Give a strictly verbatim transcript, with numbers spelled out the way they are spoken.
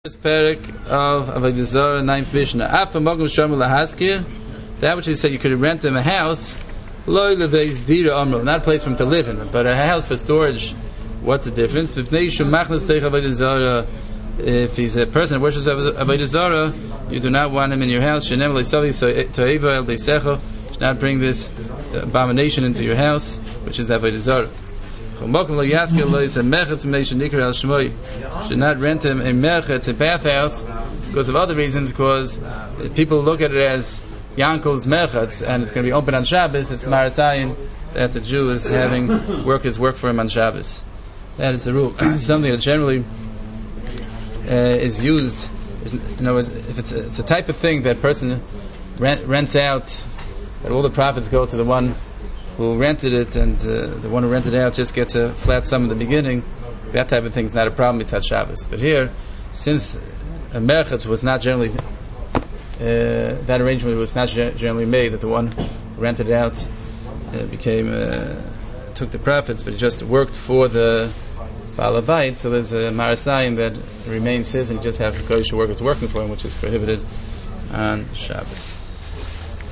First parak of Avodah Zarah, ninth Mishnah. After Magam Shomer Lahaskir, that which he said you could rent him a house, Lo Leveis Dira Amro, not a place for him to live in, but a house for storage. What's the difference? If he's a person who worships Avodah Zarah, you do not want him in your house. Shenem Leisavi Toeva El Deisecho, should not bring this abomination into your house, which is Avodah Zarah. Should not rent him a merchetz, a bathhouse, because of other reasons, because people look at it as Yankel's merchetz, and it's going to be open on Shabbos. It's marasayin that the Jew is having workers work for him on Shabbos. That is the rule. Something that generally uh, is used, is, you know, if it's a, it's a type of thing that person rent, rents out, that all the profits go to the one who rented it, and uh, the one who rented it out just gets a flat sum in the beginning. That type of thing is not a problem. It's at Shabbos. But here, since a merchetz was not generally uh, that arrangement was not generally made, that the one who rented it out uh, became uh, took the profits, but he just worked for the Baal Bayit. So there's a marasayin that remains his, and he just have Kodesh workers working for him, which is prohibited on Shabbos.